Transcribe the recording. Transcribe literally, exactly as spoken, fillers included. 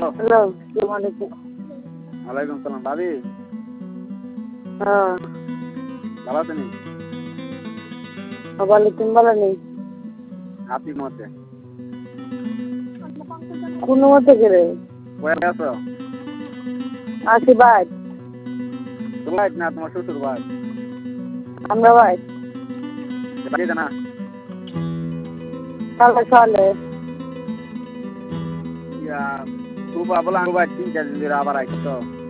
Hello আসসালামু আলাইকুম। ওয়ালাইকুম সালাম। ভাবি হ্যাঁ ভালো আছেন? ভালো, তুমি ভালো নেই? আপনি মতে কোন মতে করে কয়ে আছো? আছি ভাই। তোমার ভাই না তোমার শ্বশুর ভাই? আমরা ভাই বাড়ি না সালে সালে ইয়া খুব বলে আঙ্গু ভাই তিন চার দিন ধরে আবার আইছি তো